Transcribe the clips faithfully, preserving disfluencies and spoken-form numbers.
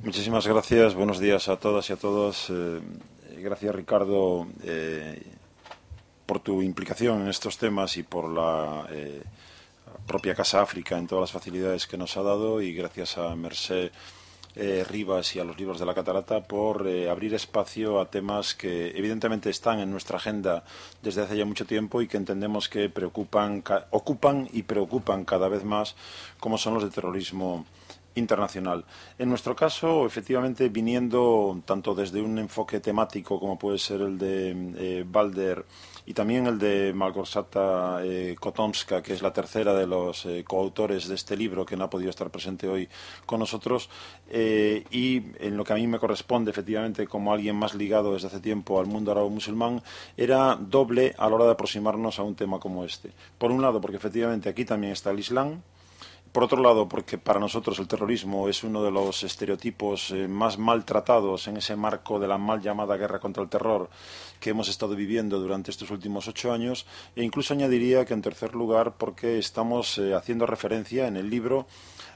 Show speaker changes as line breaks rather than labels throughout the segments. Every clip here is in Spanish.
Muchísimas gracias, buenos días a todas y a todos. Eh, gracias, Ricardo, eh, por tu implicación en estos temas y por la eh, propia Casa África en todas las facilidades que nos ha dado, y gracias a Mercé eh, Rivas y a los libros de la Catarata por eh, abrir espacio a temas que evidentemente están en nuestra agenda desde hace ya mucho tiempo y que entendemos que preocupan, ocupan y preocupan cada vez más, como son los de terrorismo internacional. En nuestro caso, efectivamente, viniendo tanto desde un enfoque temático como puede ser el de eh, Balder y también el de Malgorzata eh, Kotomska, que es la tercera de los eh, coautores de este libro, que no ha podido estar presente hoy con nosotros, eh, y en lo que a mí me corresponde, efectivamente, como alguien más ligado desde hace tiempo al mundo árabe-musulmán, era doble a la hora de aproximarnos a un tema como este. Por un lado, porque efectivamente aquí también está el Islam. Por otro lado, porque para nosotros el terrorismo es uno de los estereotipos eh, más maltratados en ese marco de la mal llamada guerra contra el terror que hemos estado viviendo durante estos últimos ocho años, e incluso añadiría que en tercer lugar porque estamos eh, haciendo referencia en el libro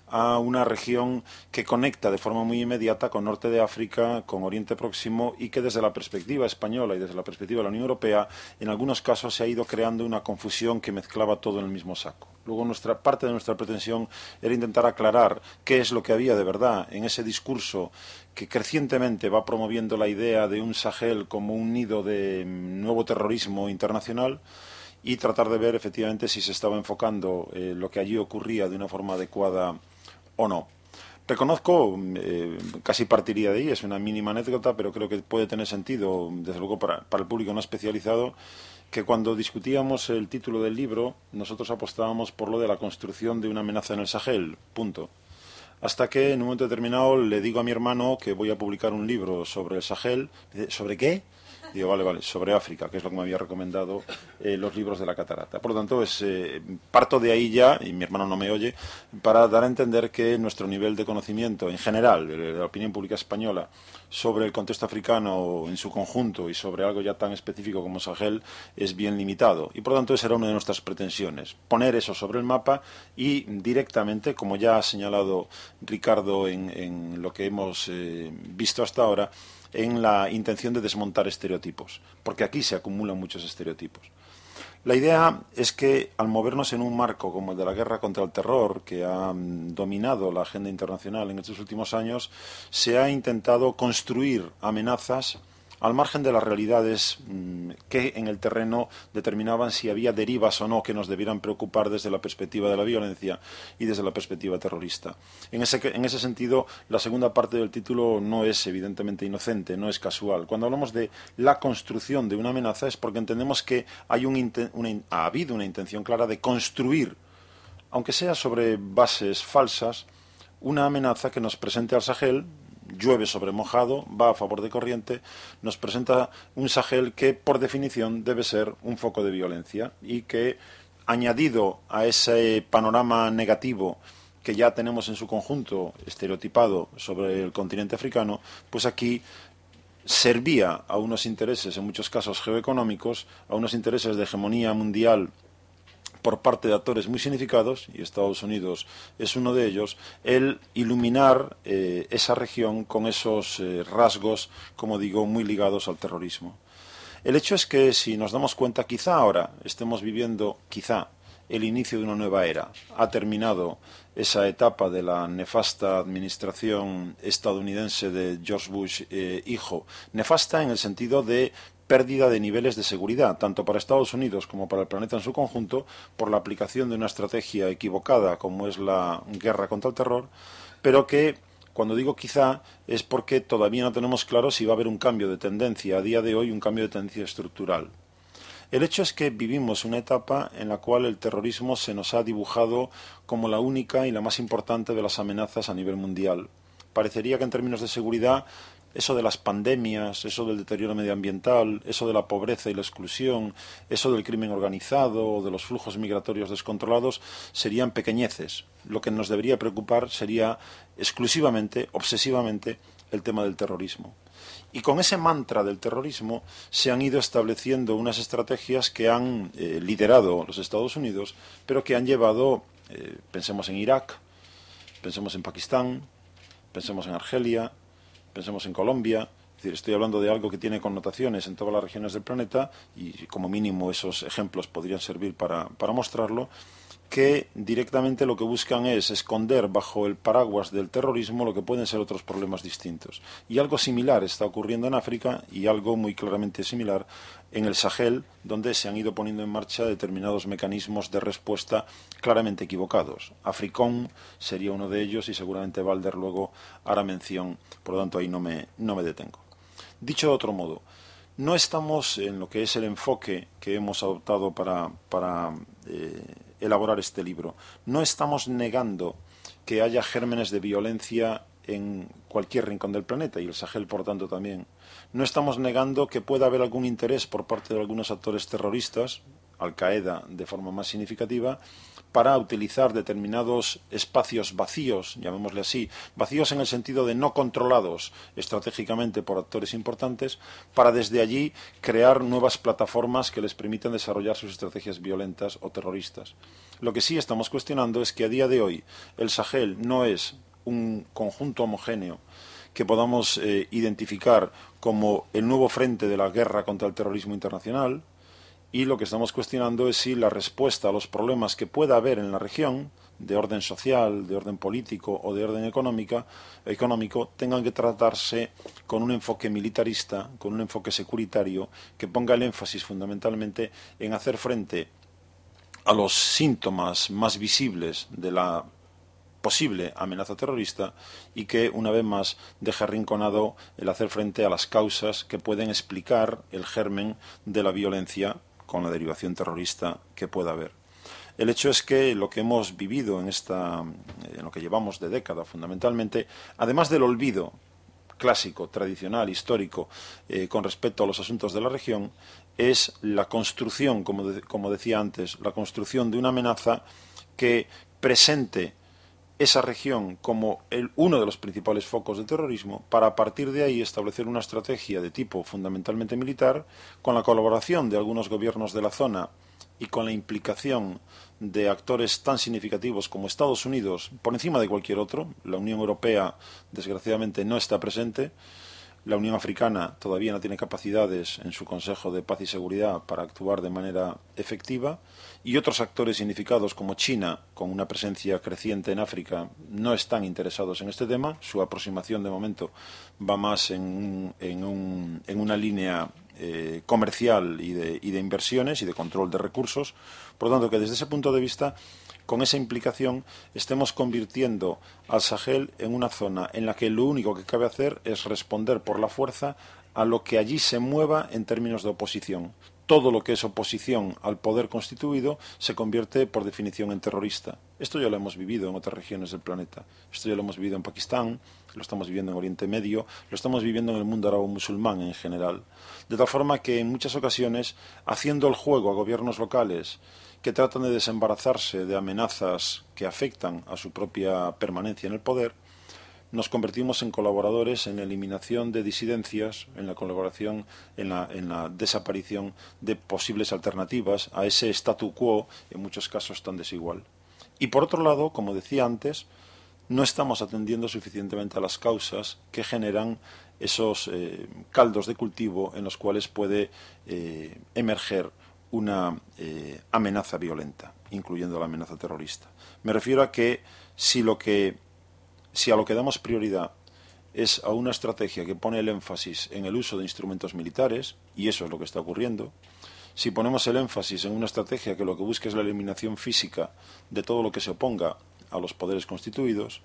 a una región que conecta de forma muy inmediata con Norte de África, con Oriente Próximo, y que desde la perspectiva española y desde la perspectiva de la Unión Europea, en algunos casos se ha ido creando una confusión que mezclaba todo en el mismo saco. Luego, nuestra parte de nuestra pretensión era intentar aclarar qué es lo que había de verdad en ese discurso que crecientemente va promoviendo la idea de un Sahel como un nido de nuevo terrorismo internacional, y tratar de ver efectivamente si se estaba enfocando eh, lo que allí ocurría de una forma adecuada o no. Reconozco, eh, casi partiría de ahí, es una mínima anécdota, pero creo que puede tener sentido, desde luego para, para el público no especializado, que cuando discutíamos el título del libro, nosotros apostábamos por lo de la construcción de una amenaza en el Sahel, punto. Hasta que en un momento determinado le digo a mi hermano que voy a publicar un libro sobre el Sahel. ¿Sobre qué? Digo, vale, vale, sobre África, que es lo que me había recomendado eh, los libros de la Catarata. Por lo tanto, es, eh, parto de ahí ya, y mi hermano no me oye, para dar a entender que nuestro nivel de conocimiento en general, de la opinión pública española, sobre el contexto africano en su conjunto y sobre algo ya tan específico como Sahel es bien limitado. Y por lo tanto, esa era una de nuestras pretensiones, poner eso sobre el mapa y directamente, como ya ha señalado Ricardo en, en lo que hemos eh, visto hasta ahora, en la intención de desmontar estereotipos, porque aquí se acumulan muchos estereotipos. La idea es que al movernos en un marco como el de la guerra contra el terror, que ha dominado la agenda internacional en estos últimos años, se ha intentado construir amenazas al margen de las realidades mmm, que en el terreno determinaban si había derivas o no que nos debieran preocupar desde la perspectiva de la violencia y desde la perspectiva terrorista. En ese, en ese sentido, la segunda parte del título no es evidentemente inocente, no es casual. Cuando hablamos de la construcción de una amenaza es porque entendemos que hay un, una, ha habido una intención clara de construir, aunque sea sobre bases falsas, una amenaza que nos presente al Sahel. Llueve sobre mojado, va a favor de corriente, nos presenta un Sahel que, por definición, debe ser un foco de violencia y que, añadido a ese panorama negativo que ya tenemos en su conjunto estereotipado sobre el continente africano, pues aquí servía a unos intereses, en muchos casos geoeconómicos, a unos intereses de hegemonía mundial por parte de actores muy significados, y Estados Unidos es uno de ellos, el iluminar eh, esa región con esos eh, rasgos, como digo, muy ligados al terrorismo. El hecho es que, si nos damos cuenta, quizá ahora estemos viviendo, quizá, el inicio de una nueva era. Ha terminado esa etapa de la nefasta administración estadounidense de George Bush eh, hijo. Nefasta en el sentido de pérdida de niveles de seguridad, tanto para Estados Unidos como para el planeta en su conjunto, por la aplicación de una estrategia equivocada como es la guerra contra el terror, pero que, cuando digo quizá, es porque todavía no tenemos claro si va a haber un cambio de tendencia a día de hoy, un cambio de tendencia estructural. El hecho es que vivimos una etapa en la cual el terrorismo se nos ha dibujado como la única y la más importante de las amenazas a nivel mundial. Parecería que en términos de seguridad, eso de las pandemias, eso del deterioro medioambiental, eso de la pobreza y la exclusión, eso del crimen organizado o de los flujos migratorios descontrolados serían pequeñeces. Lo que nos debería preocupar sería exclusivamente, obsesivamente, el tema del terrorismo. Y con ese mantra del terrorismo se han ido estableciendo unas estrategias que han eh, liderado los Estados Unidos, pero que han llevado, eh, pensemos en Irak, pensemos en Pakistán, pensemos en Argelia, pensemos en Colombia. Es decir, estoy hablando de algo que tiene connotaciones en todas las regiones del planeta y como mínimo esos ejemplos podrían servir para, para mostrarlo, que directamente lo que buscan es esconder bajo el paraguas del terrorismo lo que pueden ser otros problemas distintos. Y algo similar está ocurriendo en África y algo muy claramente similar en el Sahel, donde se han ido poniendo en marcha determinados mecanismos de respuesta claramente equivocados. Africom sería uno de ellos y seguramente Balder luego hará mención, por lo tanto ahí no me, no me detengo. Dicho de otro modo, no estamos en lo que es el enfoque que hemos adoptado para, para eh, elaborar este libro. No estamos negando que haya gérmenes de violencia en cualquier rincón del planeta, y el Sahel, por tanto, también. No estamos negando que pueda haber algún interés por parte de algunos actores terroristas, Al-Qaeda de forma más significativa, para utilizar determinados espacios vacíos, llamémosle así, vacíos en el sentido de no controlados estratégicamente por actores importantes, para desde allí crear nuevas plataformas que les permitan desarrollar sus estrategias violentas o terroristas. Lo que sí estamos cuestionando es que a día de hoy el Sahel no es un conjunto homogéneo que podamos eh, identificar como el nuevo frente de la guerra contra el terrorismo internacional, y lo que estamos cuestionando es si la respuesta a los problemas que pueda haber en la región, de orden social, de orden político o de orden económica, económico, tengan que tratarse con un enfoque militarista, con un enfoque securitario, que ponga el énfasis fundamentalmente en hacer frente a los síntomas más visibles de la posible amenaza terrorista y que, una vez más, deja arrinconado el hacer frente a las causas que pueden explicar el germen de la violencia con la derivación terrorista que pueda haber. El hecho es que lo que hemos vivido en, esta, en lo que llevamos de década, fundamentalmente, además del olvido clásico, tradicional, histórico, eh, con respecto a los asuntos de la región, es la construcción, como, de, como decía antes, la construcción de una amenaza que presente esa región como el, uno de los principales focos de terrorismo, para a partir de ahí establecer una estrategia de tipo fundamentalmente militar, con la colaboración de algunos gobiernos de la zona y con la implicación de actores tan significativos como Estados Unidos, por encima de cualquier otro. La Unión Europea, desgraciadamente, no está presente. La Unión Africana todavía no tiene capacidades en su Consejo de Paz y Seguridad para actuar de manera efectiva, y otros actores significados como China, con una presencia creciente en África, no están interesados en este tema. Su aproximación de momento va más en, en, un, en una línea eh, comercial y de, y de inversiones y de control de recursos. Por lo tanto, que desde ese punto de vista, con esa implicación, estemos convirtiendo al Sahel en una zona en la que lo único que cabe hacer es responder por la fuerza a lo que allí se mueva en términos de oposición. Todo lo que es oposición al poder constituido se convierte por definición en terrorista. Esto ya lo hemos vivido en otras regiones del planeta. Esto ya lo hemos vivido en Pakistán, lo estamos viviendo en Oriente Medio, lo estamos viviendo en el mundo árabe-musulmán en general. De tal forma que en muchas ocasiones, haciendo el juego a gobiernos locales que tratan de desembarazarse de amenazas que afectan a su propia permanencia en el poder, nos convertimos en colaboradores en la eliminación de disidencias, en la colaboración, en la, en la desaparición de posibles alternativas a ese statu quo, en muchos casos tan desigual. Y por otro lado, como decía antes, no estamos atendiendo suficientemente a las causas que generan esos eh, caldos de cultivo en los cuales puede eh, emerger una eh, amenaza violenta, incluyendo la amenaza terrorista. Me refiero a que si lo que Si a lo que damos prioridad es a una estrategia que pone el énfasis en el uso de instrumentos militares, y eso es lo que está ocurriendo, si ponemos el énfasis en una estrategia que lo que busca es la eliminación física de todo lo que se oponga a los poderes constituidos,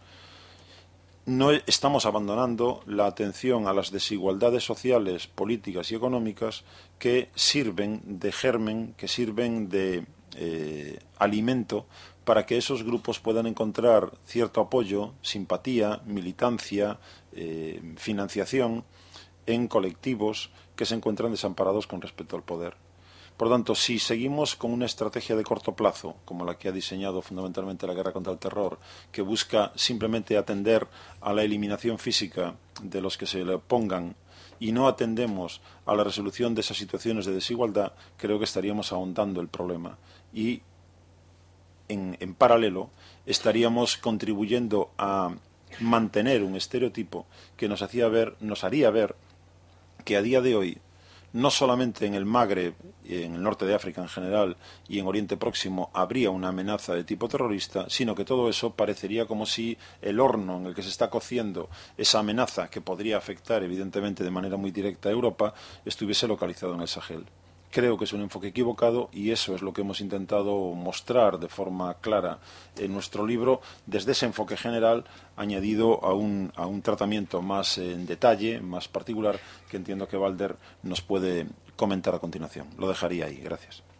no estamos abandonando la atención a las desigualdades sociales, políticas y económicas que sirven de germen, que sirven de eh, alimento para que esos grupos puedan encontrar cierto apoyo, simpatía, militancia, eh, financiación en colectivos que se encuentran desamparados con respecto al poder. Por lo tanto, si seguimos con una estrategia de corto plazo, como la que ha diseñado fundamentalmente la guerra contra el terror, que busca simplemente atender a la eliminación física de los que se le opongan y no atendemos a la resolución de esas situaciones de desigualdad, creo que estaríamos ahondando el problema y En, en paralelo, estaríamos contribuyendo a mantener un estereotipo que nos hacía ver, nos haría ver que a día de hoy, no solamente en el Magreb, en el norte de África en general y en Oriente Próximo habría una amenaza de tipo terrorista, sino que todo eso parecería como si el horno en el que se está cociendo esa amenaza, que podría afectar evidentemente de manera muy directa a Europa, estuviese localizado en el Sahel. Creo que es un enfoque equivocado y eso es lo que hemos intentado mostrar de forma clara en nuestro libro, desde ese enfoque general añadido a un, a un tratamiento más en detalle, más particular, que entiendo que Valder nos puede comentar a continuación. Lo dejaría ahí. Gracias.